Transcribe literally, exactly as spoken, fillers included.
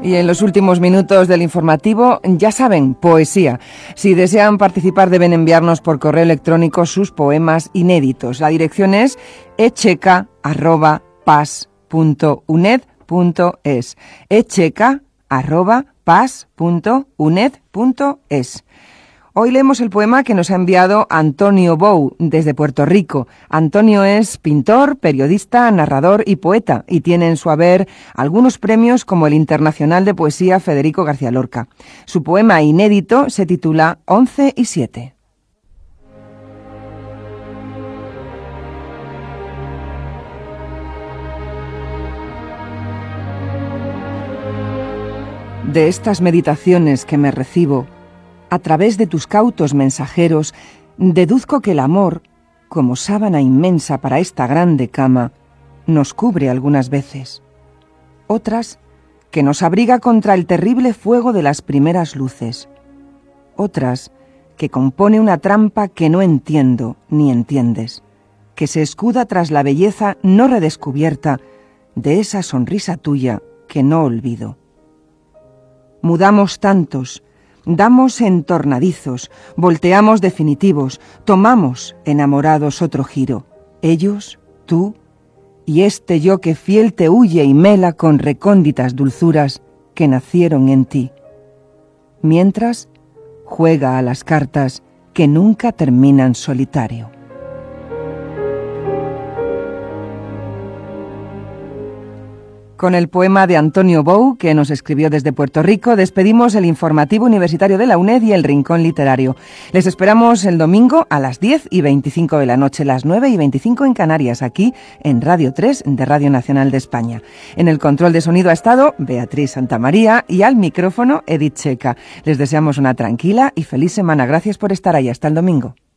Y en los últimos minutos del informativo, ya saben, poesía. Si desean participar deben enviarnos por correo electrónico sus poemas inéditos. La dirección es echeca arroba pas punto uned punto es. echeca arroba pas punto uned punto es. Hoy leemos el poema que nos ha enviado Antonio Bou, desde Puerto Rico. Antonio es pintor, periodista, narrador y poeta, y tiene en su haber algunos premios como el Internacional de Poesía Federico García Lorca. Su poema inédito se titula Once y siete. De estas meditaciones que me recibo, a través de tus cautos mensajeros, deduzco que el amor, como sábana inmensa para esta grande cama, nos cubre algunas veces. Otras, que nos abriga contra el terrible fuego de las primeras luces. Otras, que compone una trampa que no entiendo ni entiendes, que se escuda tras la belleza no redescubierta de esa sonrisa tuya que no olvido. Mudamos tantos, damos entornadizos, volteamos definitivos, tomamos enamorados otro giro. Ellos, tú y este yo que fiel te huye y mela con recónditas dulzuras que nacieron en ti. Mientras, juega a las cartas que nunca terminan solitario. Con el poema de Antonio Bou, que nos escribió desde Puerto Rico, despedimos el informativo universitario de la UNED y el Rincón Literario. Les esperamos el domingo a las diez y veinticinco de la noche, las nueve y veinticinco en Canarias, aquí en Radio tres de Radio Nacional de España. En el control de sonido ha estado Beatriz Santamaría y al micrófono Edith Checa. Les deseamos una tranquila y feliz semana. Gracias por estar ahí. Hasta el domingo.